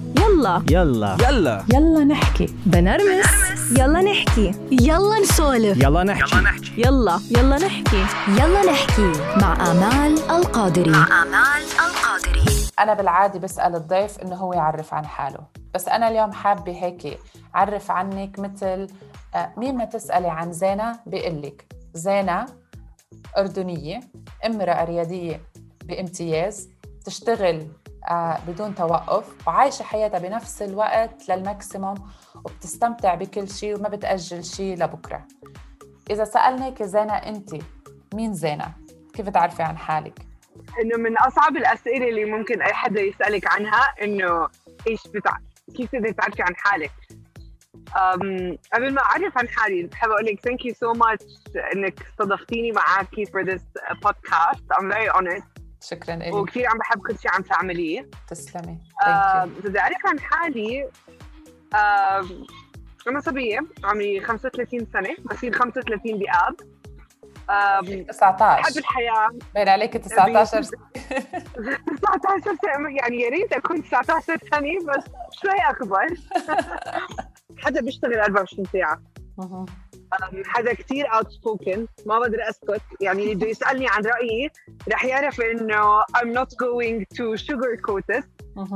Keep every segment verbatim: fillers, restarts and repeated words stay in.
يلا يلا يلا يلا نحكي بنرمس يلا نحكي يلا نسولف يلا نحكي يلا يلا نحكي يلا نحكي مع آمال القادري مع آمال القادري. أنا بالعادة بسأل الضيف إنه هو يعرف عن حاله، بس أنا اليوم حابة هيك عرف عنك مثل مين ما تسألي عن زينة بيقلك زينة أردنية، امرأة ريادية بامتياز، تشتغل بدون توقف وعايشة حياتها بنفس الوقت للماكسيموم وبتستمتع بكل شيء وما بتأجل شيء لبكرة. إذا سألناك زينة أنت مين زينة؟ كيف تعرفي عن حالك؟ إنه من أصعب الأسئلة اللي ممكن أي حدا يسألك عنها إنه إيش بتع... كيف تقدري تعرفي عن حالك؟ Um, قبل ما أعرف عن حالي بحب أقول لك thank you so much إنك استضفتيني معاكي for this podcast. I'm very honored. شكراً لك. وكثير عم بحب كل شيء عم تعمليه. تسلمي. إذا بدي أعرف عن حالي uh, أنا صبية عمري خمسة وثلاثين سنة، بصير خمسة وثلاثين بآب. تسعة عشر. بحب الحياة. بين عليك تسعة عشر. تسعة عشر سنة، يعني يا ريت أكون تسعة عشر سنة بس شوي أكبر. حدا بيشتغل أربعة وعشرين ساعة. حدا كتير outspoken، ما بقدر أسكت، يعني اللي بده يسألني عن رأيي رح يعرف إنه I'm not going to sugarcoat it.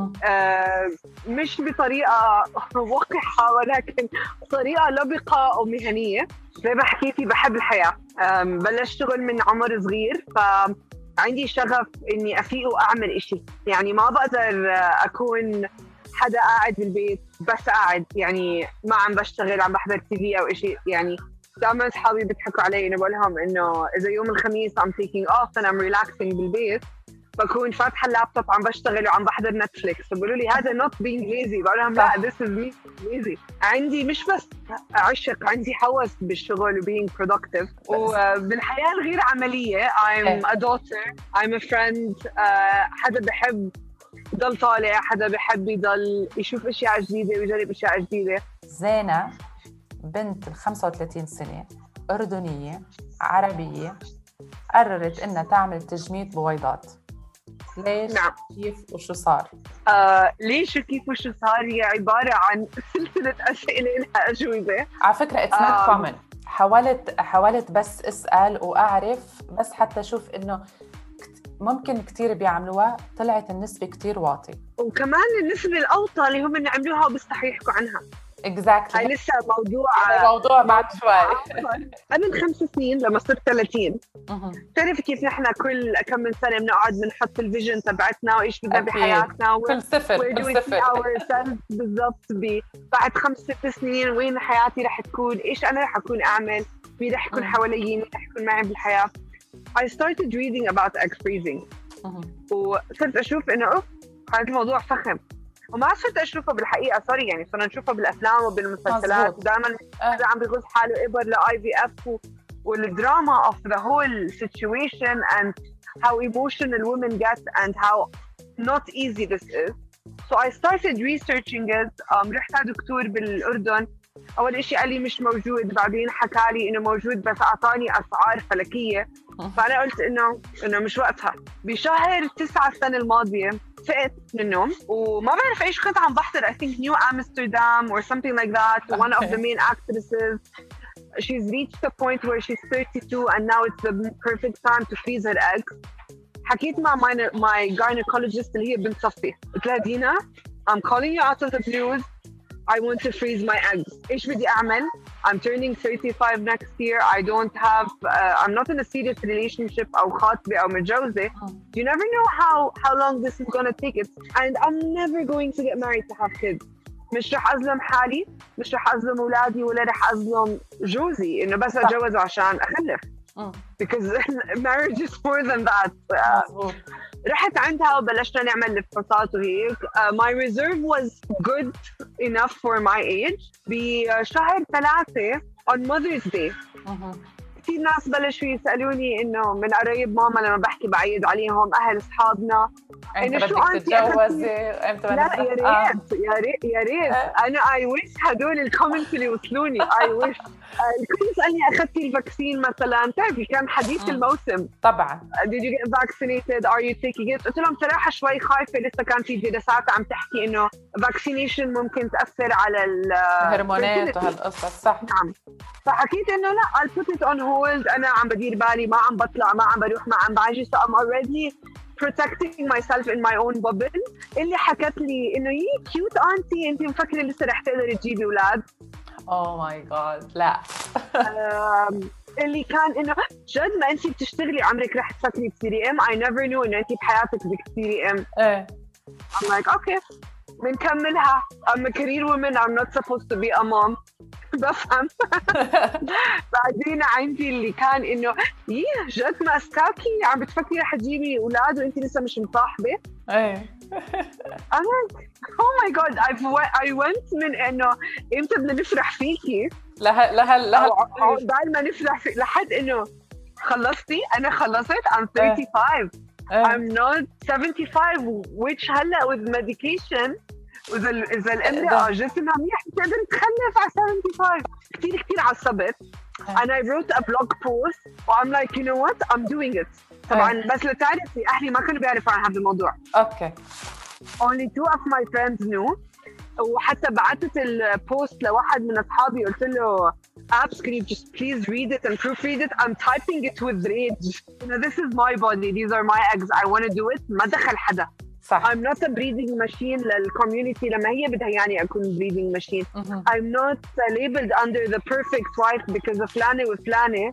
آه مش بطريقة وقحة ولكن بطريقة لبقة ومهنية. زي ما حكيتي بحب الحياة. بلشت شغل من عمر صغير، فعندي شغف إني أفيق وأعمل إشي، يعني ما بقدر أكون حدا قاعد بالبيت بس قاعد، يعني ما عم بشتغل عم بحضر تي في أو إشي. يعني دائما أصحابي بيضحكوا علي إنه بقولهم إنه إذا يوم الخميس I'm taking off and I'm relaxing بالبيت بكون فاتحة اللابتوب عم بشتغل وعم بحضر نتفليكس، وبيقولوا لي هذا not being lazy. بقولهم لا this is me lazy. عندي مش بس عشق، عندي هوس بالشغل و being productive. وبالحياة الغير عملية I'm a daughter, I'm a friend. حدا بحب يضل طالع، حدا بحب يضل يشوف اشياء جديدة ويجرب اشياء جديدة. زينة بنت خمسة وثلاثين سنة أردنية عربية قررت إنها تعمل تجميد بويضات. ليش؟ نعم. كيف وشو صار؟ آه، ليش وكيف وشو صار هي عبارة عن سلسلة أسئلة لها أجوبة. على فكرة it's not آه. common. حاولت حاولت بس أسأل وأعرف، بس حتى أشوف إنه ممكن كتير بيعملوها، طلعت النسبة كتير واطي. وكمان النسبة الأوطى اللي هم عملوها وبيستحوا يحكوا عنها. exactly. هاي لسه موضوع موضوع بعد شوي. قبل خمس سنين لما صرت ثلاثين تعرف كيف نحن كل كم من سنة بنقعد بنحط الفيجن تبعتنا وإيش بدنا بحياتنا كل صفر كل صفر بالضبط. بعد خمس ست سنين وين حياتي رح تكون، إيش أنا رح أكون أعمل، مين رح يكون حواليي، مين رح يكون معي بالحياة. I started reading about egg freezing. وصرت أشوف إنه أوف هذا الموضوع فخم، وما صرت أشوفه بالحقيقة سوري، يعني صرنا نشوفه بالأفلام وبالمسلسلات. دائما هذا عم بيغوص حاله إبر ل آي في إف والدراما of the whole situation and how emotional women get and how not easy this is. So I started researching it. um, رحت على دكتور بالأردن، أول إشي قال لي مش موجود، بعدين حكى لي إنه موجود بس أعطاني أسعار فلكية. فأنا قلت إنه إنه مش وقتها. بشهر تسعة السنة الماضية فقت من النوم وما بعرف إيش كنت عم بحضر I think New Amsterdam or something like that. One of the main actresses, she's reached the point where she's thirty-two and now it's the perfect time to freeze her eggs. حكيت مع my, my gynecologist اللي هي بنت صفي، قلت لها دينا I'm calling you out of the blues. I want to freeze my eggs. إيش بدي أعمل؟ I'm turning thirty-five next year. I don't have, uh, I'm not in a serious relationship أو خاطبة أو متجوزة. You never know how how long this is gonna take it. And I'm never going to get married to have kids. مش رح أظلم حالي، مش رح أظلم أولادي، ولا رح أظلم جوزي إنه بس أتجوز عشان أخلف. Because marriage is more than that. Uh, رحت عندها وبلشنا نعمل الفحوصات وهيك. uh, my reserve was good enough for my age. بشهر ثلاثة on Mother's Day كثير ناس بلشوا يسالوني انه من قرايب ماما لما بحكي بعيد عليهم اهل اصحابنا انت إنه شو بدك أنتي تتجوزي امتى لا بدك يا آه. ريت يا ريت يا ريت آه. انا اي ويش هدول الكومنتس اللي وصلوني اي ويش. الكل يسالني اخذتي الفاكسين مثلا، بتعرفي كان حديث مم. الموسم طبعا did you get vaccinated are you taking it. قلت لهم صراحه شوي خايفه، لسه كان في دراسات عم تحكي انه vaccination ممكن تاثر على الهرمونات fertility. وهالقصص صح. نعم، فحكيت انه لا I'll put it on hold، انا عم بدير بالي، ما عم بطلع، ما عم بروح، ما عم باجي، so I'm already protecting myself in my own bubble. اللي حكت لي انه يي كيوت انتي، انت مفكره لسه رح تقدري تجيبي اولاد؟ اوه ماي جاد لا. um, اللي كان انه جد ما انت بتشتغلي عمرك رح تفكري تصيري ام. I never knew انه انت بحياتك بدك تصيري ام. ايه I'm like okay بنكملها. I'm a career woman, I'm not supposed to be a mom. بفهم. بعدين عندي اللي كان انه ييه جد ماسكاكي عم بتفكري رح تجيبي اولاد وانت لسه مش مصاحبه. ايه I'm like oh my god I've I went من انه امتى بدنا نفرح فيكي لها لها لها عقبال ما نفرح في لحد انه خلصتي. انا خلصت I'm thirty-five. ايه. I'm not seventy-five which هلا with medication وإذا إذا الامرأة جسمها منيح بتقدر تخلف على seventy-five. كتير كتير عصبت. and I wrote a blog post و I'm like you know what I'm doing it. طبعا بس لتعرفي أهلي ما كانوا بيعرفوا عن هذا الموضوع. اوكي. only two of my friends knew. وحتى بعثت البوست لواحد من أصحابي قلت له Abs, can you just please read it and proofread it? I'm typing it with rage. You know, this is my body. These are my eggs. I want to do it. ما دخل حدا. صح. I'm not a breeding machine للcommunity لما هي بدها يعني أكون breeding machine. مهم. I'm not labeled under the perfect wife because فلانة وفلانة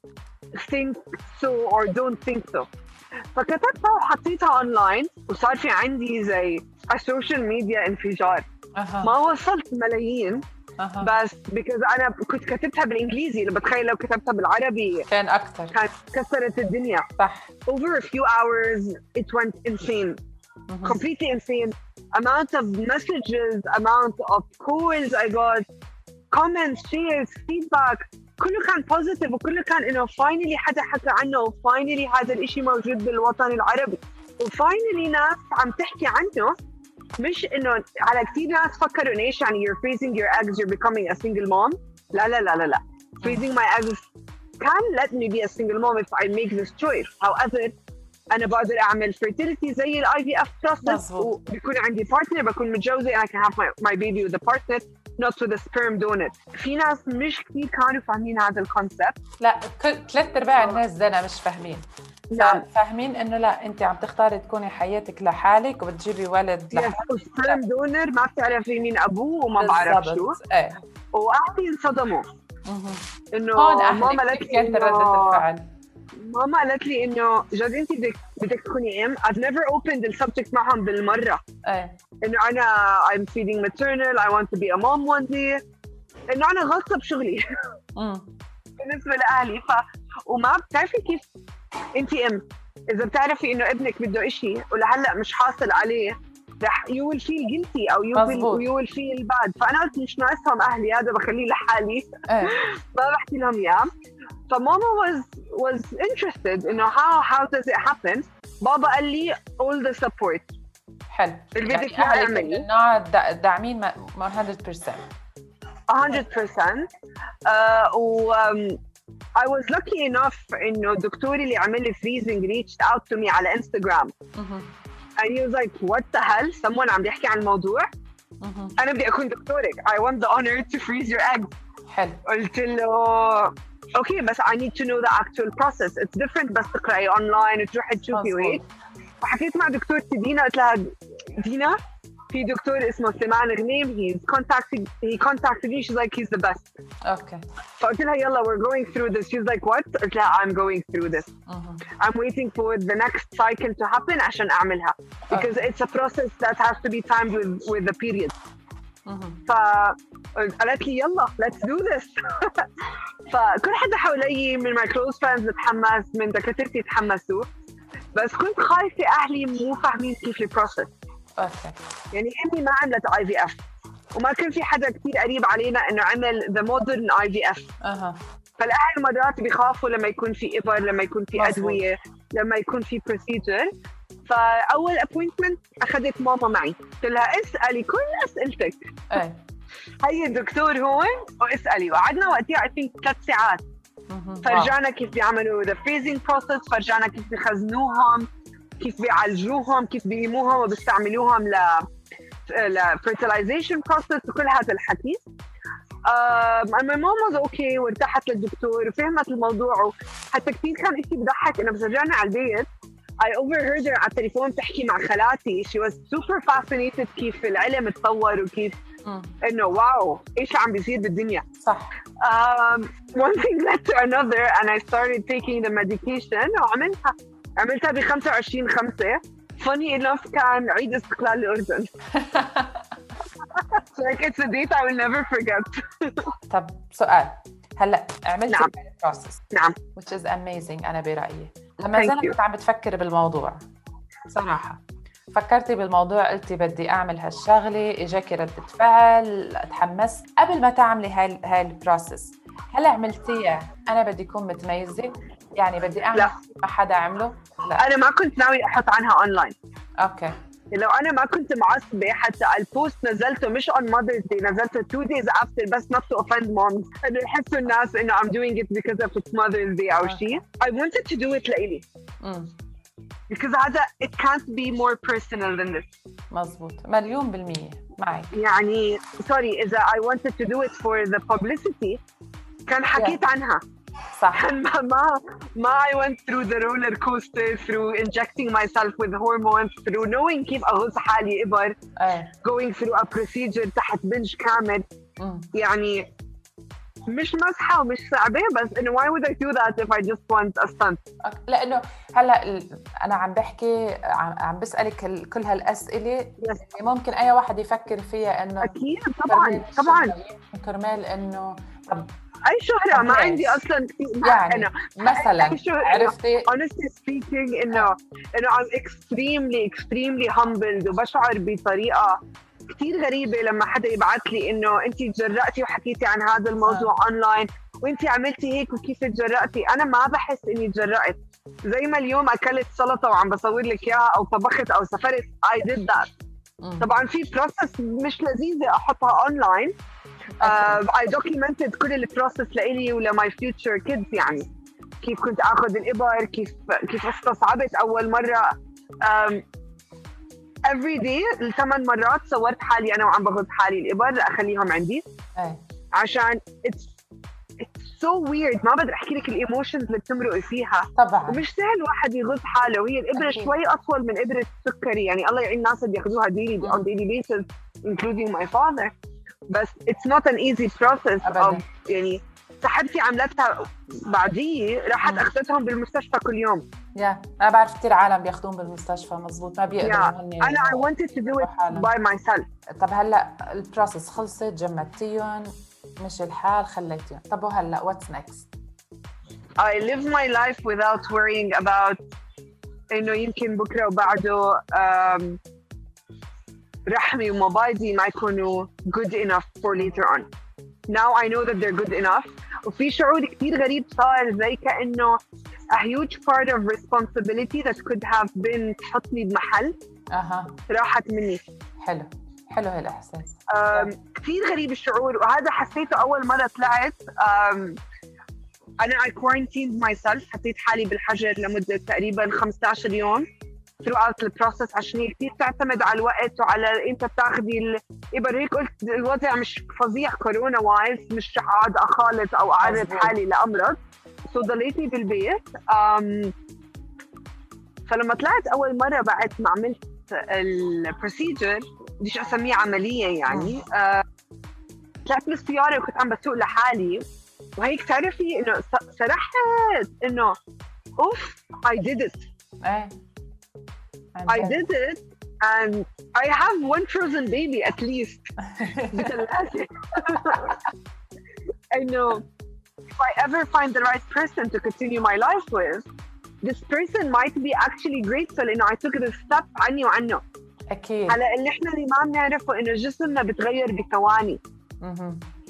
think so or don't think so. فكتبتها وحطيتها online وصار في عندي زي السوشيال ميديا انفجار. أها. ما وصلت ملايين أها. بس because أنا كنت كتبتها بالإنجليزي، اللي بتخيل لو كتبتها بالعربي كان أكتر. كانت كسرت الدنيا. صح. Over a few hours it went insane. مهم. completely insane. Amount of messages, amount of calls I got, comments, shares, feedback. كله كان positive وكله كان إنه finally حدا حكى عنه و finally هذا الإشي موجود بالوطن العربي و finally ناس عم تحكي عنه. مش إنه على كتير ناس فكروا إنه إيش يعني you're freezing your eggs, you're becoming a single mom. لا لا لا لا لا. freezing my eggs can let me be a single mom if I make this choice. However أنا بقدر أعمل fertility زي ال I V F process وبيكون عندي partner، بكون متجوزة and I can have my, my baby with a partner not with a sperm donor. في ناس مش كتير كانوا فاهمين هذا الكونسبت. لا كل ثلاث أرباع الناس دنا مش فاهمين. نعم. فاهمين إنه لا أنت عم تختاري تكوني حياتك لحالك وبتجيبي ولد لحالك. sperm donor ما بتعرفي مين أبوه وما بعرف شو. إيه. وأهلي انصدموا. إنه هون ماما أهلك قالت كيف لي كانت ردة الفعل؟ ماما قالت لي إنه جد أنت بدك بدك تكوني أم. I've never opened the subject معهم بالمرة. إيه. إنه أنا I'm feeding maternal, I want to be a mom one day. إنه أنا غلطة بشغلي. بالنسبة لأهلي ف وما بتعرفي كيف أنت أم. إذا بتعرفي إنه ابنك بده إشي ولهلا مش حاصل عليه رح you will feel guilty أو you will, you will feel bad. فأنا قلت مش ناقصهم أهلي، هذا بخليه لحالي. ما بحكي لهم إياه. فماما was was interested إنه how how does it happen. بابا قال لي all the support. حلو. اللي بدك يعني أهلك تعملي. من النوع داعمين one hundred percent. one hundred percent. uh, و um, I was lucky enough إنه دكتوري اللي عمل لي freezing reached out to me على Instagram. and he was like what the hell someone عم بيحكي عن الموضوع. أنا بدي أكون دكتورك. I want the honor to freeze your eggs. حلو. قلت له okay بس I need to know the actual process. It's different بس تقرأي online وتروحي تشوفي وهيك. وحكيت مع دكتورتي دينا قلت لها دينا في دكتور اسمه سليمان غنيم he's contacted he contacted me. She's like he's the best. Okay. فقلت لها يلا we're going through this. She's like what؟ قلت لها I'm going through this. Uh-huh. I'm waiting for the next cycle to happen عشان أعملها because okay. it's a process that has to be timed with with the period. فقالت لي يلا let's do this. فكل حدا حوالي من my close friends تحمس، من دكاترتي تحمسوا، بس كنت خايفة أهلي مو فاهمين كيف البروسس. أوكي. يعني أمي ما عملت آي في إف وما كان في حدا كتير قريب علينا إنه عمل the modern آي في إف. أها. فالاهل مرات بيخافوا لما يكون في ابر، لما يكون في مظبوط. ادويه، لما يكون في بروسيجر. فاول ابوينتمنت اخذت ماما معي، قلت لها اسالي كل اسئلتك، ايه هي الدكتور هون واسالي. وقعدنا وقتها I think ثلاث ساعات. مهم. واو. فرجانا كيف بيعملوا the freezing process، فرجانا كيف بيخزنوهم، كيف بيعالجوهم، كيف بيقيموهم وبيستعملوهم ل ل fertilization process وكل هذا الحكي. Um, and my mom was okay وارتاحت للدكتور وفهمت الموضوع. حتى كثير كان إشي بضحك إنه بس رجعنا على البيت I overheard her على التليفون تحكي مع خالاتي. She was super fascinated كيف العلم تطور وكيف مم. إنه واو إيش عم بيصير بالدنيا. صح. Um, one thing led to another and I started taking the medication وعملتها عملتها ب خمسة وعشرين خمسة. Funny enough كان عيد استقلال الأردن. So like it's a date I will never forget. طب سؤال، هلا عملتي نعم. البروسس نعم. which is amazing أنا برأيي. لما Thank زلت you. كنت عم بتفكر بالموضوع صراحة، فكرتي بالموضوع قلتي بدي أعمل هالشغلة، إجاكي ردة فعل، تحمست قبل ما تعملي هاي هاي البروسس، هلا عملتيها أنا بدي أكون متميزة، يعني بدي أعمل لا. ما حدا عمله؟ لا. أنا ما كنت ناوي أحط عنها أونلاين. أوكي. لو أنا ما كنت معصبة حتى البوست نزلته مش on Mother's Day، نزلته two days after بس not to offend moms إنه يحسوا الناس إنه I'm doing it because of it's Mother's Day أو شيء. I wanted to do it لإلي. امم because هذا it can't be more personal than this. مزبوط، مليون بالمية معك. يعني sorry إذا I wanted to do it for the publicity كان حكيت yeah. عنها. صح. ما ما ما I went through the roller coaster through injecting myself with hormones through knowing كيف أغص حالي إبر ايه. going through a procedure تحت بنج كامل. مم. يعني مش مسحة ومش صعبة بس إنه why would I do that if I just want a stunt. أوكي. لأنه هلا ال- أنا عم بحكي عم, عم بسألك ال- كل هالأسئلة yes. اللي ممكن أي واحد يفكر فيها إنه أكيد طبعاً طبعاً كرمال إنه طب أي شهرة ما عندي أصلاً يعني أنا مثلاً عرفتي honestly speaking إنه إنه I'm extremely extremely humbled وبشعر بطريقة كتير غريبة لما حدا يبعث لي إنه أنتِ تجرأتي وحكيتي عن هذا الموضوع أونلاين وأنتِ عملتي هيك وكيف تجرأتي. أنا ما بحس إني تجرأت، زي ما اليوم أكلت سلطة وعم بصور لك إياها أو طبخت أو سافرت I did that. مم. طبعاً في process مش لذيذة أحطها أونلاين. Uh, I documented كل البروسس لإلي ولماي future kids. يعني كيف كنت أخذ الإبر، كيف كيف استصعبت أول مرة. um, every day الثمان مرات صورت حالي أنا وعم بغض حالي الإبر لأخليهم عندي. ايه. عشان it's it's so weird. ما بقدر أحكي لك الإيموشنز اللي بتمرقي فيها. طبعا ومش سهل واحد يغض حاله، وهي الإبرة أكيد. شوي أطول من إبرة السكري. يعني الله يعين الناس اللي بياخذوها daily on daily basis including my father. بس it's not an easy process. أبداً. of يعني صاحبتي عملتها بعدي راحت مم. أخذتهم بالمستشفى كل يوم. يا أنا بعرف كتير عالم بياخدون بالمستشفى مزبوط، ما بيقدروا yeah. هن أنا I wanted to do it حالهم. by myself. طب هلا البروسس خلصت، جمدتيهم، مش الحال، خليتيهم، طب وهلا what's next؟ I live my life without worrying about إنه يمكن بكرة وبعده um, رحمي ومبايضي ما يكونوا good enough for later on. Now I know that they're good enough. وفي شعور كتير غريب صار زي كأنه a huge part of responsibility that could have been تحطني بمحل أها. راحت مني. حلو حلو هالإحساس. um, كتير غريب الشعور، وهذا حسيته أول مرة طلعت. um, أنا I quarantined myself، حطيت حالي بالحجر لمدة تقريباً خمسة عشر يوم throughout the process عشان هي كتير تعتمد على الوقت وعلى أنت بتاخدي الإبر. هيك قلت الوضع مش فظيع كورونا وايز، مش رح أقعد أخالط أو أعرض حالي لأمرض، so ضليتني بالبيت. um, فلما طلعت أول مرة بعد ما عملت البروسيجر بديش أسميه عملية يعني uh, طلعت بالسيارة وكنت عم بسوق لحالي وهيك تعرفي إنه سرحت إنه أوف I did it. إيه. I did it and I have one frozen baby at least. بثلاثة. I know if I ever find the right person to continue my life with, this person might be actually grateful إنه I took the step عني وعنه. أكيد. على اللي إحنا اللي ما بنعرفه إنه جسمنا بتغير بثواني. مهم.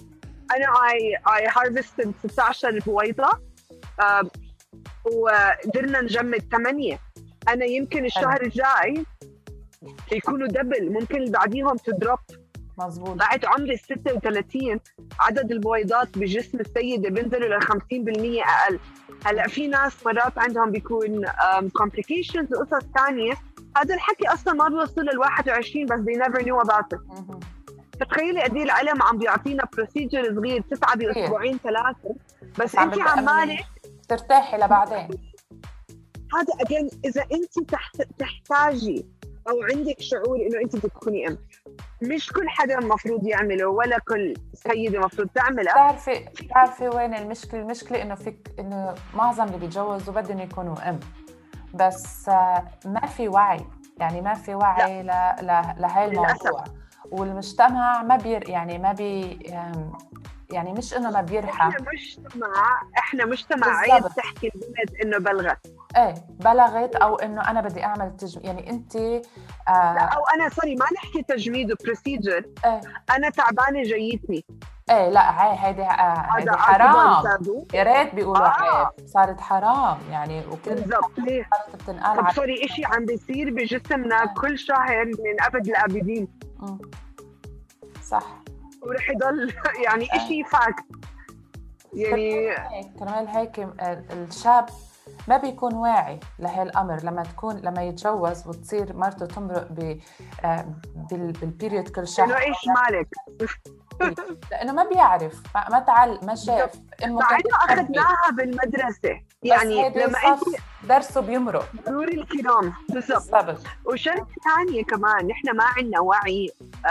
انا اي اي هارفستد ستة عشر بويضه، آه وقدرنا نجمد ثمانيه. انا يمكن الشهر الجاي يكونوا دبل، ممكن اللي بعديهم تدروب. مزبوط. بعد عمر ال ستة وثلاثين عدد البويضات بجسم السيدة بينزلوا لل خمسين بالمية أقل. هلا في ناس مرات عندهم بيكون complications وقصص ثانية، هذا الحكي أصلا ما بيوصل لل واحد وعشرين بس they never knew about it. فتخيلي قد ايه العلم عم بيعطينا بروسيجر صغير تسعة بأسبوعين ثلاثة، بس أنت عمالة ترتاحي لبعدين. هذا أجين إذا أنت تحت تحتاجي أو عندك شعور إنه أنت تكوني أم، مش كل حدا مفروض يعمله ولا كل سيدة مفروض تعملها. بتعرفي بتعرفي وين المشكلة؟ المشكلة إنه فيك إنه معظم اللي بيتجوزوا بدهم يكونوا أم، بس ما في وعي، يعني ما في وعي ل ل لهي الموضوع، والمجتمع ما بير يعني ما بي يعني مش إنه ما بيرحم. إحنا مجتمع إحنا مجتمع عيب تحكي البنت إنه بلغت. إيه بلغت أو إنه أنا بدي أعمل تجميد، يعني أنت آه لا أو أنا سوري ما نحكي تجميد وبروسيجر. إيه أنا تعبانة جايتني. إيه لا هاي هيدي هيدي حرام، يا ريت بيقولوا آه. عيب، صارت حرام يعني. وكل بالضبط. ليه؟ طب سوري إشي عم بيصير بجسمنا آه. كل شهر من أبد الآبدين. م. صح. ورح يضل يعني إشي فاكت. يعني كرمال هيك الشاب ما بيكون واعي لهي الأمر لما تكون لما يتجوز وتصير مرته تمرق ب بالبيريود كل شهر. إنه إيش مالك؟ لأنه ما بيعرف، ما تعال ما شاف. إنه أخذناها بالمدرسة، يعني لما أنت درسه بيمرق. ضروري الكرام بالضبط. وشرط ثانية كمان نحن ما عندنا وعي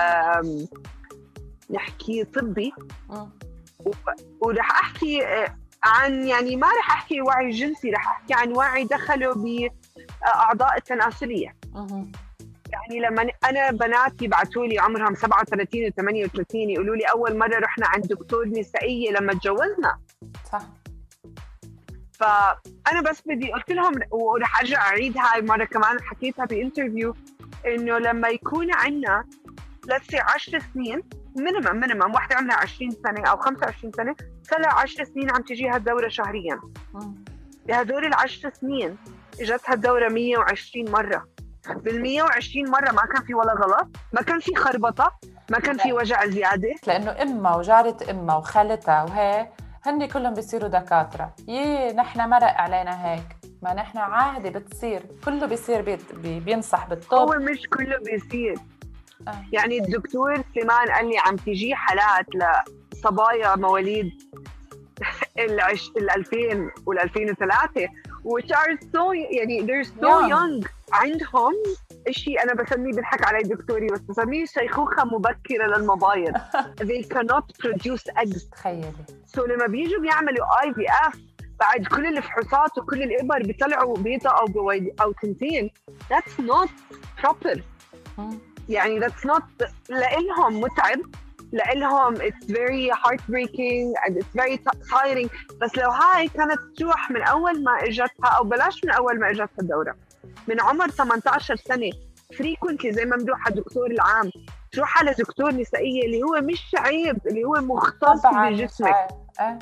نحكي طبي، ورح أحكي عن يعني ما رح أحكي وعي جنسي، رح أحكي عن وعي دخلوا بأعضاء التناسلية. يعني لما أنا بناتي يبعثوا لي عمرهم سبعة وثلاثين وثمانية وثلاثين يقولوا لي أول مرة رحنا عند دكتور نسائية لما تجوزنا. صح. فأنا بس بدي قلت لهم، ورح أرجع أعيد هاي مرة كمان حكيتها بإنترفيو، إنه لما يكون عنا لسه عشر سنين مينيمم مينيمم واحدة عمرها عشرين سنة أو خمسة وعشرين سنة صار لها عشر سنين عم تجيها الدورة شهرياً. بهدول العشر سنين إجتها الدورة مية وعشرين مرة. بالمية وعشرين مرة ما كان في ولا غلط، ما كان في خربطة، ما كان في وجع زيادة، لأنه إمها وجارة إمها وخالتها وهي هن كلهم بيصيروا دكاترة. يي نحن مرق علينا هيك، ما نحن عادي بتصير، كله بيصير بيت بي بينصح بالطب. هو مش كله بيصير. آه. يعني الدكتور سليمان قال لي عم تجي حالات لصبايا مواليد العش... الألفين والألفين وثلاثة which are so يعني they're so young, young. عندهم إشي أنا بسميه بالحق علي دكتوري بس بسميه شيخوخة مبكرة للمبايض. they cannot produce eggs. تخيلي. so لما بيجوا بيعملوا آي في إف بعد كل الفحوصات وكل الإبر بيطلعوا بيضة أو بويض أو تنتين. that's not proper. يعني that's not لإلهم متعب، لإلهم it's very heartbreaking and it's very tiring. بس لو هاي كانت تروح من أول ما إجتها أو بلاش من أول ما إجتها الدورة من عمر ثمانية عشر سنة frequently زي ما مدوح الدكتور العام تروح على دكتور نسائية اللي هو مش عيب، اللي هو مختص بجسمك. أه.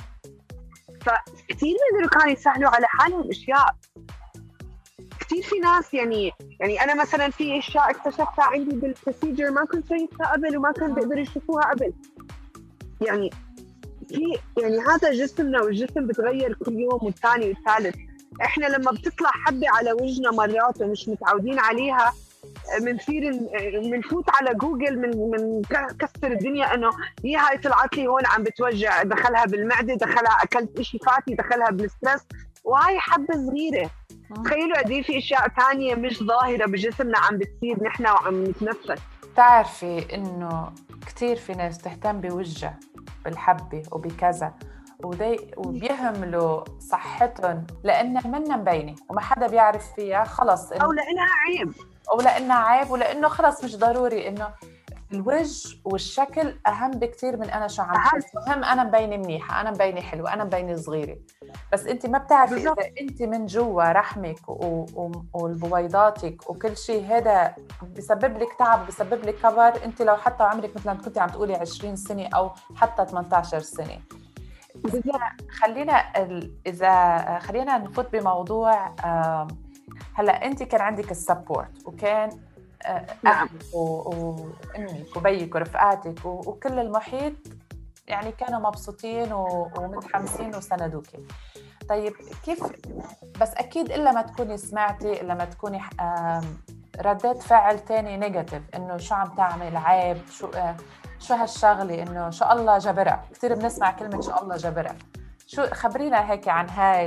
فكتير من كانوا يسهلوا على حالهم أشياء. كتير في ناس يعني يعني أنا مثلاً في أشياء اكتشفتها عندي بالبروسيجر ما كنت شايفها قبل وما كان بيقدروا يشوفوها قبل. يعني في يعني هذا جسمنا والجسم بتغير كل يوم والثاني والثالث. إحنا لما بتطلع حبة على وجهنا مرات ومش متعودين عليها منصير منفوت على جوجل من من كسر الدنيا إنه هي هاي طلعت لي هون عم بتوجع، دخلها بالمعدة، دخلها أكلت إشي فاتي، دخلها بالسترس، وهاي حبة صغيرة. تخيلوا قد ايه في اشياء ثانيه مش ظاهره بجسمنا عم بتصير نحن وعم نتنفس. تعرفي انه كثير في ناس تهتم بوجه بالحبه وبكذا ودي وبيهملوا صحتهم لانها منا مبينه وما حدا بيعرف فيها خلص او لانها عيب او لانها عيب ولانه خلص مش ضروري انه الوجه والشكل اهم بكتير من انا شو عم أهم. بحس. مهم انا مبينه منيحه، انا مبينه حلوه، انا مبينه صغيره، بس انت ما بتعرفي بالضبط. اذا انت من جوا رحمك و- و- والبويضاتك وكل شيء هذا بسبب لك تعب، بسبب لك كبر. انت لو حتى عمرك مثل ما كنتي عم تقولي عشرين سنه او حتى ثمانية عشر سنه. بالضبط. خلينا ال- اذا خلينا نفوت بموضوع. آم، هلا انت كان عندك السبورت، وكان آه، نعم. اهلك و- وامك وبيك ورفقاتك و- وكل المحيط يعني كانوا مبسوطين و- ومتحمسين وسندوكي. طيب كيف؟ بس اكيد الا ما تكوني سمعتي، الا ما تكوني آم، ردات فعل تاني نيجاتيف، انه شو عم تعمل، عيب، شو آه، شو هالشغله، انه شو الله جبرها. كثير بنسمع كلمه شو الله جبرها. شو خبرينا هيك عن هاي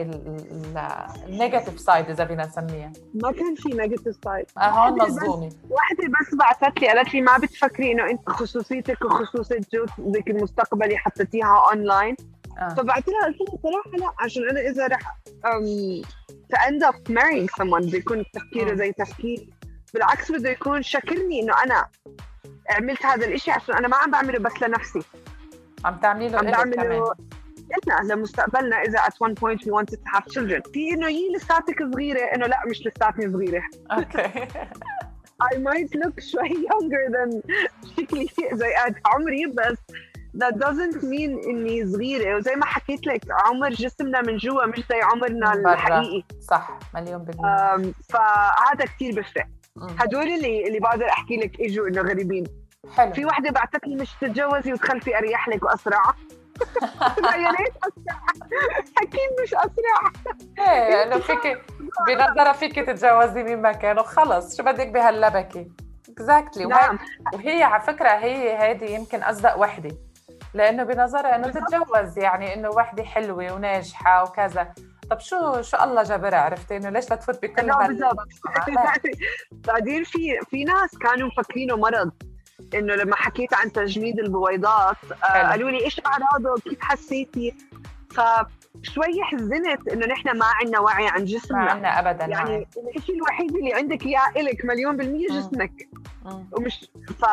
النيجاتيف سايد اذا بدنا نسميها. ما كان في نيجاتيف سايد. آه هون مصدومه. واحدة بس بعثت لي قالت لي ما بتفكري انه انت خصوصيتك وخصوصية جوزك المستقبلي حطيتيها اونلاين؟ آه. فبعت لها قلت لها صراحة لا، عشان انا اذا رح um, to end up marrying someone بده يكون تفكيره زي تفكير. بالعكس بده يكون شكرني انه انا عملت هذا الاشي، عشان انا ما عم بعمله بس لنفسي، عم تعملي له عم إلك كمان. بعمله لنا لمستقبلنا اذا at one point we wanted to have children. في انه يي لساتك صغيرة، انه لا مش لساتني صغيرة. اوكي. I might look شوي younger than شكلي زي عمري، بس that doesn't mean إني صغيرة. وزي ما حكيت لك عمر جسمنا من جوا مش زي عمرنا من برا. الحقيقي. صح، مليون بالمية. أم، فهذا كتير بفرق. مم. هدول اللي اللي بقدر أحكي لك إجوا إنه غريبين. حلو. في واحدة بعتت لي مش تتجوزي وتخلفي أريح لك وأسرع. لا يا ريت أسرع، أكيد مش أسرع. ايه انه فيك بنظرة فيك تتجوزي مين ما كان وخلص، شو بدك بهاللبكة. اكزاكتلي. نعم. وهي على فكرة هي هذه يمكن أصدق وحدة، لأنه بنظرها إنه تتجوز يعني إنه وحدة حلوة وناجحة وكذا. طب شو شو الله جبرها، عرفتي إنه ليش لا تفوت بكل لا هال- بالضبط. بعدين في في ناس كانوا مفكرينه مرض، انه لما حكيت عن تجميد البويضات آه قالوا لي ايش اعراضه، كيف حسيتي؟ فشوي حزنت انه نحن ما عندنا وعي عن ما جسمنا. عنا أبداً يعني وعي. الشيء الوحيد اللي عندك اياه الك مليون بالمية مم. جسمك. مم. ومش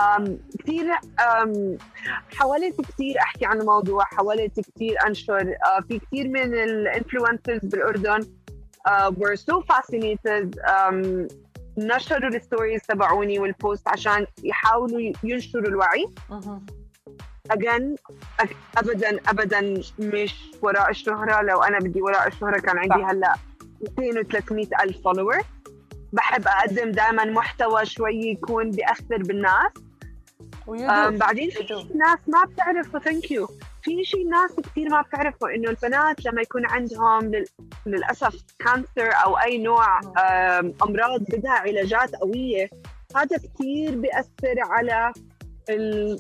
فكتير أم، حاولت كتير احكي عن الموضوع، حاولت كتير انشر. آه، في كتير من الانفلونسرز بالاردن uh, were so fascinated. um, نشروا الستوريز تبعوني والبوست عشان يحاولوا ينشروا الوعي. مهم. again أك- ابدا ابدا مش وراء الشهرة. لو انا بدي وراء الشهرة كان عندي صح. هلا مئتين وثلاثمئة الف فولوور. بحب اقدم دائما محتوى شوي يكون بيأثر بالناس. ويدو. um, بعدين في يدو. ناس ما بتعرفوا ثانك يو في شيء ناس كثير ما بتعرفوا انه البنات لما يكون عندهم لل... للاسف كانسر او اي نوع um, امراض بدها علاجات قوية، هذا كثير بيأثر على ال...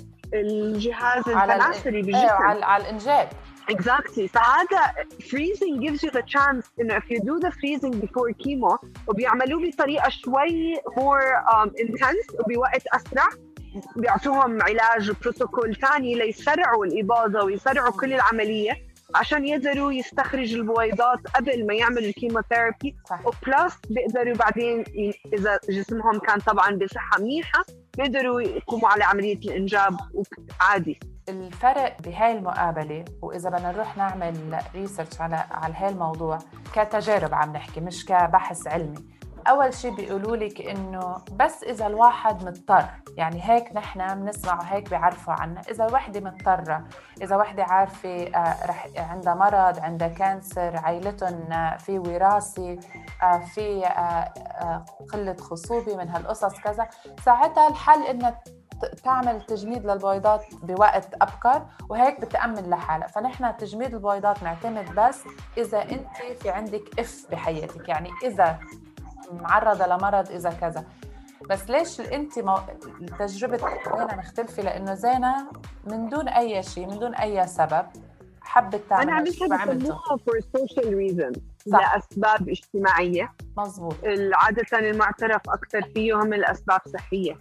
الجهاز على ال- التناسلي إيه، بالجسم. على على الإنجاب. Exactly. فهذا freezing gives you the chance إنه if you do the freezing before chemo وبيعملوه بطريقة شوي more um, intense وبوقت أسرع، بيعطوهم علاج وبروتوكول ثاني ليسرعوا الإباضة ويسرعوا كل العملية عشان يقدروا يستخرج البويضات قبل ما يعملوا الكيموثيرابي. صح. وبلس بيقدروا بعدين ي- إذا جسمهم كان طبعا بصحة منيحة بيقدروا يقوموا على عملية الإنجاب عادي. الفرق بهاي المقابلة، وإذا بدنا نروح نعمل ريسيرش على على هاي الموضوع كتجارب عم نحكي مش كبحث علمي، أول شيء بيقولوا لك إنه بس إذا الواحد مضطر، يعني هيك نحن بنسمع وهيك بيعرفوا عنا، إذا الوحدة مضطرة، إذا وحدة عارفة آه رح عندها مرض، عندها كانسر، عائلتهم آه في وراثي، آه في آه آه قلة خصوبة من هالقصص كذا، ساعتها الحل إنها تعمل تجميد للبويضات بوقت أبكر، وهيك بتأمن لحالها. فنحن تجميد البويضات نعتمد بس إذا أنت في عندك إف بحياتك، يعني إذا معرضة لمرض، إذا كذا. بس ليش أنت مو... تجربة زينة مختلفة؟ لأنه زينة من دون أي شيء، من دون أي سبب حبت تعمل. أنا عملتها بسموها for social reasons، صح. لأسباب اجتماعية. مظبوط. عادة المعترف أكثر فيهم الأسباب صحية.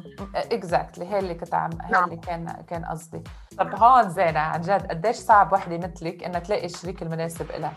اكزاكتلي هي اللي كنت عم هي نعم. اللي كان كان قصدي. طب هون زينة عن جد قديش صعب وحدة مثلك إنها تلاقي الشريك المناسب لها؟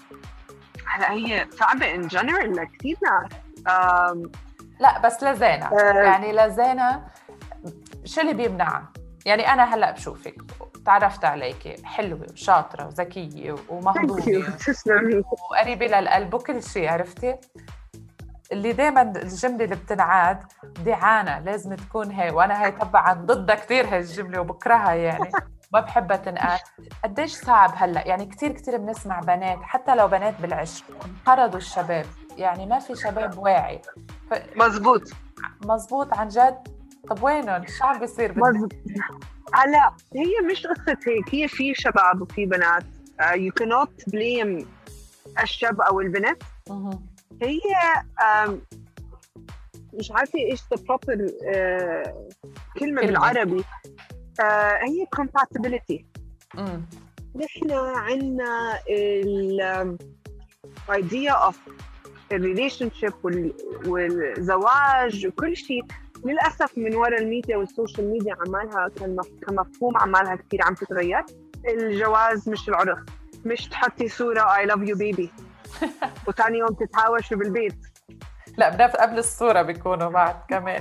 هلا هي صعبة in general لكثير ناس. لا بس لزينة أه. يعني لزينة شو اللي بيمنعها؟ يعني أنا هلأ بشوفك تعرفت عليك حلوة وشاطرة وذكية ومهضومة وقريبة للقلب وكل شيء، عرفتي؟ اللي دايما الجملة اللي بتنعاد دعانة لازم تكون هي، وأنا هي طبعا ضدها كتير هاي الجملة وبكرهها يعني ما بحبها تنقال. قديش صعب هلأ يعني كتير كتير بنسمع بنات حتى لو بنات بالعشر انقرضوا الشباب، يعني ما في شباب واعي. ف... مزبوط مزبوط عن جد. طب وينهم؟ شو عم بيصير؟ هلا هي مش قصة هيك، هي في شباب وفي بنات. uh, you cannot blame الشاب أو البنت. هي um, مش عارفة إيش the proper uh, كلمة بالعربي. uh, هي compatibility. نحن عنا ال um, idea of relationship وال, والزواج وكل شيء للأسف من وراء الميديا والسوشيال ميديا عمالها كمفهوم عمالها كتير عم تتغير. الجواز مش العرس، مش تحطي صورة I love you baby وثاني يوم تتهاوشوا بالبيت. لا بنف قبل الصورة بيكونوا بعد كمان.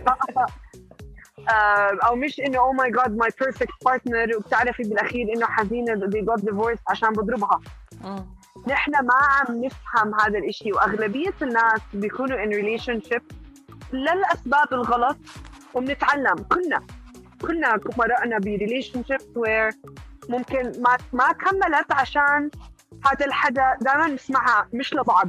أو مش إنه oh my god my perfect partner وبتعرفي بالأخير إنه حزينة they got divorced عشان بضربها. نحن ما عم نفهم هذا الإشي، وأغلبية الناس بيكونوا in relationship للأسباب الغلط، وبنتعلم كلنا كلنا مرقنا بريليشنشيب وير ممكن ما ما كملت عشان هذا الحدا دائما نسمعها مش لبعض.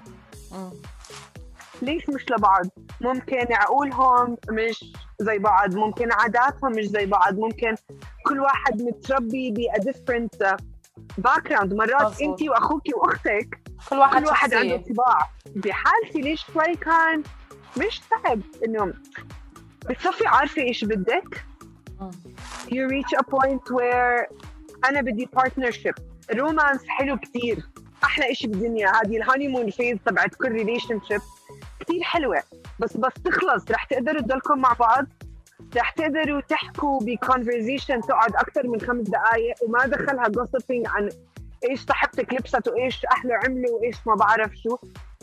ليش مش لبعض؟ ممكن عقولهم مش زي بعض، ممكن عاداتهم مش زي بعض، ممكن كل واحد متربي ب a different background. مرات انت واخوك واختك كل واحد, كل واحد عنده طباع. بحالتي ليش شوي كان مش صعب إنه بتصفي عارفة إيش بدك. you reach a point where أنا بدي partnership. رومانس حلو كتير، أحلى إشي بالدنيا. هذه الهانيمون فيز تبعت كل relationship كتير حلوة، بس بس تخلص رح تقدروا تضلكم مع بعض، رح تقدروا تحكوا بconversation تقعد أكثر من خمس دقايق وما دخلها gossiping عن إيش صاحبتك لبست وإيش أهله عملوا وإيش ما بعرف شو.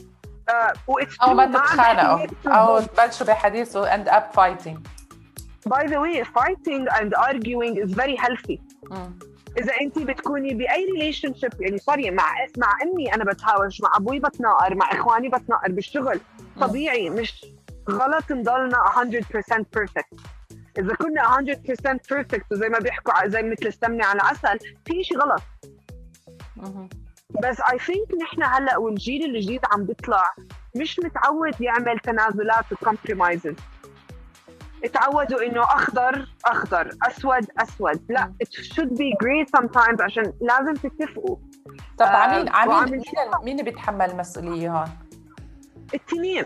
Uh, أو ما تتخانقوا أو تبلشوا بحديث و end up fighting. By the way, fighting and arguing is very healthy. mm. إذا أنت بتكوني بأي relationship يعني صاري مع مع أمي أنا بتهاوش، مع أبوي بتناقر، مع إخواني بتناقر بالشغل. mm. طبيعي، مش غلط نضلنا one hundred percent perfect. إذا كنا one hundred percent perfect وزي ما بيحكوا زي مثل السمنة على عسل في شيء غلط. mm-hmm. بس I think نحن هلأ والجيل الجديد عم بيطلع مش متعود يعمل تنازلات وكمبرومايزز. اتعودوا إنه أخضر أخضر أسود أسود. لا it should be grey sometimes عشان لازم تتفقوا. طب عمين عمين مين مين بيتحمل المسؤولية هون؟ التنين.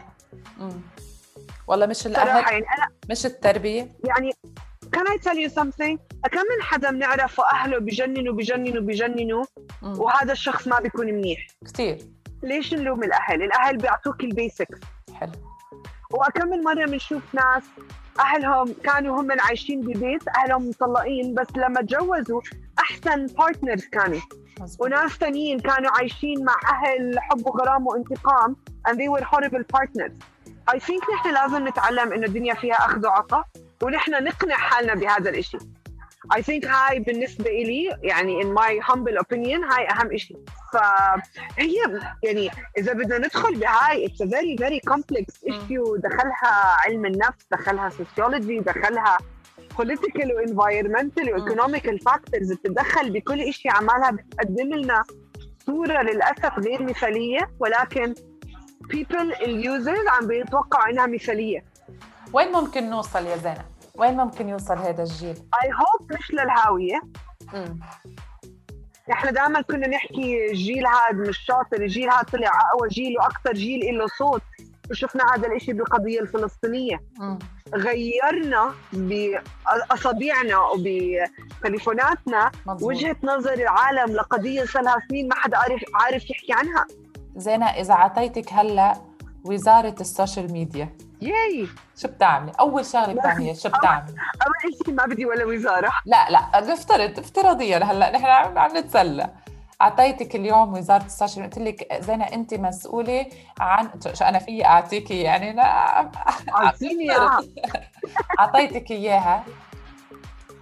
والله مش الأهل يعني مش التربية يعني. Can I tell you something؟ كم من حدا بنعرفه أهله بجننوا بجننوا بجننوا وهذا الشخص ما بيكون منيح كتير. ليش نلوم الأهل؟ الأهل بيعطوك البيسكس. حلو. وكم من مرة بنشوف ناس أهلهم كانوا هم عايشين ببيت أهلهم مطلقين بس لما تجوزوا أحسن بارتنرز كانوا. مزبوط. وناس تانيين كانوا عايشين مع أهل حب وغرام وانتقام and they were horrible partners. I think نحن لازم نتعلم إنه الدنيا فيها أخذ وعطاء ونحن نقنع حالنا بهذا الإشي. I think هاي بالنسبة إلي يعني in my humble opinion هاي أهم إشي. فهي يعني إذا بدنا ندخل بهاي it's a very very complex issue. دخلها علم النفس، دخلها sociology، دخلها political و environmental و economical factors. بتدخل بكل إشي عمالها بتقدم لنا صورة للأسف غير مثالية، ولكن people users عم بيتوقعوا إنها مثالية. وين ممكن نوصل يا زينة؟ وين ممكن يوصل هذا الجيل؟ I hope مش للهاوية. امم احنا دائما كنا نحكي الجيل هذا مش شاطر، الجيل هذا طلع اقوى جيل واكثر جيل له صوت، وشفنا هذا الاشي بالقضية الفلسطينية. مم. غيرنا باصابيعنا وبتليفوناتنا وجهة نظر العالم لقضية صار لها سنين ما حدا عارف عارف يحكي عنها. زينة إذا عطيتك هلا وزارة السوشيال ميديا ياي شو بتعملي؟ أول شغلة بتعمليها شو بتعملي؟ أول شيء ما بدي ولا وزارة. لا لا نفترض افتراضيا هلا نحن عم عم نتسلى. أعطيتك اليوم وزارة السوشيال قلت لك زينة أنت مسؤولة عن شو أنا فيي أعطيكي يعني أنا أعطيني إياها. أعطيتك إياها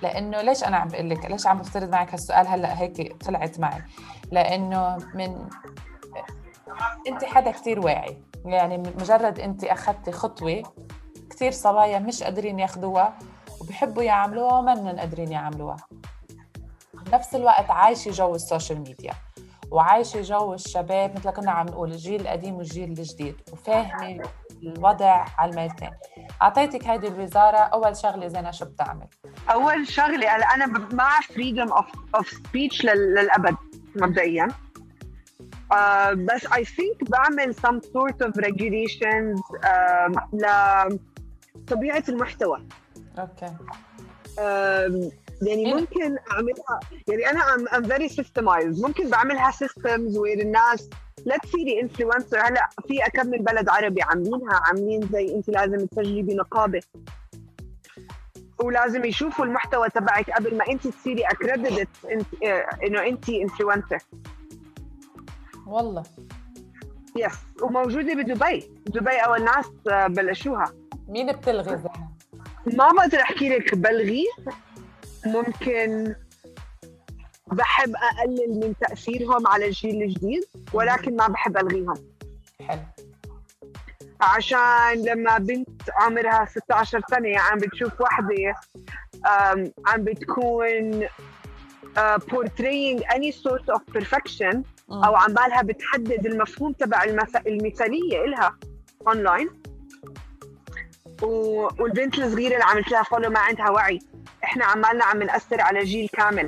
لأنه ليش أنا عم بقول لك ليش عم بفترض معك هالسؤال هلأ هيك طلعت معي؟ لأنه من أنت حدا كتير واعي، يعني مجرد أنت أخذتي خطوة كتير صبايا مش قادرين ياخدوها وبيحبوا يعملوها ومنن قادرين يعملوها. بنفس الوقت عايشة جو السوشيال ميديا وعايشة جو الشباب مثل كنا عم نقول الجيل القديم والجيل الجديد، وفاهمة الوضع على الميلتين. أعطيتك هيدي الوزارة، أول شغلة زينة شو بتعمل؟ أول شغلة أنا مع freedom of, of speech للأبد مبدئياً. Uh, بس I think بعمل some sort of regulations uh, لطبيعة المحتوى. أوكي. Uh, يعني ممكن أعملها، يعني أنا I'm, I'm very systemized. ممكن بعملها systems where الناس let's see the influencer. هلا في أكم من بلد عربي عاملينها، عاملين زي أنت لازم تسجلي بنقابة ولازم يشوفوا المحتوى تبعك قبل ما أنت تصيري accredited إنه أنت influencer. والله يس، وموجودة بدبي. دبي أول ناس بلشوها. مين بتلغي زينة؟ ما بقدر أحكي لك بلغي، ممكن بحب أقلل من تأثيرهم على الجيل الجديد ولكن ما بحب ألغيهم. حلو. عشان لما بنت عمرها ستة عشر سنة عم بتشوف واحدة عم بتكون Uh, portraying any sort of perfection mm. أو عم بالها بتحدد المفهوم تبع المث... المثالية إلها online، و... والبنت الصغيرة اللي عملت لها فولو ما عندها وعي. إحنا عمالنا عم نأثر على جيل كامل،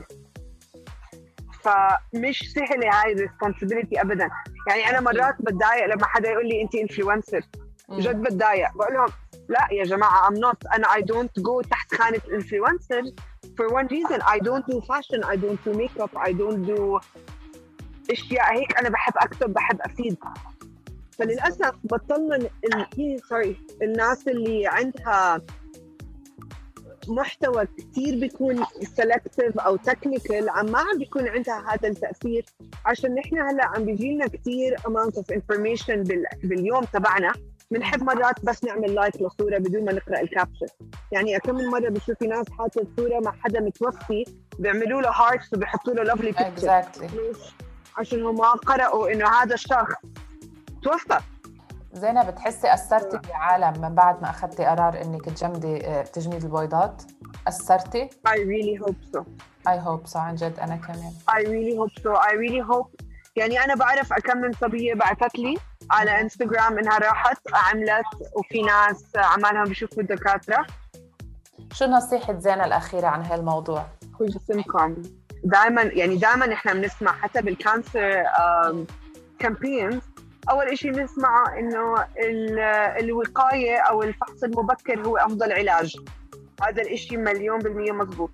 فمش سهلة هاي responsibility أبداً. يعني أنا مرات بتضايق لما حدا يقول لي أنت influencer، جد بتضايق. بقول لهم لا يا جماعة I'm not، أنا I don't go تحت خانة influencer for one reason. I don't do fashion, I don't do makeup, I don't do اشياء هيك. انا بحب اكتب، بحب افيد. فللاسف بطلنا ال... سوري الناس اللي عندها محتوى كتير بيكون selective او technical عم ما عم بيكون عندها هذا التاثير، عشان نحن هلا عم بيجيلنا كتير amount of information بال... باليوم تبعنا. بنحب مرات بس نعمل لايك لصورة بدون ما نقرأ الكابشن. يعني كم من مرة بشوفي ناس حاطة صورة مع حدا متوفي بيعملوا له هارتس وبيحطوا له لافلي بيكتشر exactly. عشان هم ما قرأوا إنه هذا الشخص توفى. زينة، بتحسي أثرتي بعالم من بعد ما أخذتي قرار إنك تجمدي تجميد البويضات؟ أثرتي؟ I really hope so. I hope so عن جد. أنا كمان. I really hope so. I really hope. يعني أنا بعرف أكم من صبية بعثت لي على انستغرام انها راحت عملت، وفي ناس عمالهم بيشوفوا الدكاتره. شو نصيحه زينة الاخيره عن هالموضوع؟ خذوا جسمكم. دائما يعني دائما احنا بنسمع حتى بالكانسر كامبينز اول إشي نسمعه انه الوقايه او الفحص المبكر هو افضل علاج. هذا الإشي مليون بالمية مزبوط.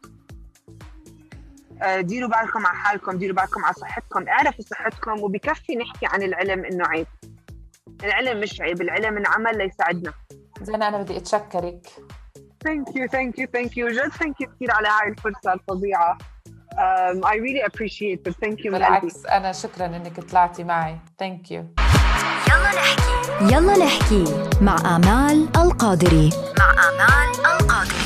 ديروا بالكم على حالكم، ديروا بالكم على صحتكم، اعرفوا صحتكم. وبكفي نحكي عن العلم انه عيب. العلم مش عيب، العلم انعمل ليساعدنا. زينة أنا بدي أتشكرك. Thank you, thank you, thank you. جد thank you كثير على هاي الفرصة الفظيعة. Um, I really appreciate it. Thank you. بالعكس أنا شكراً إنك طلعتي معي. Thank you. يلا نحكي. يلا نحكي مع آمال القادري. مع آمال القادري.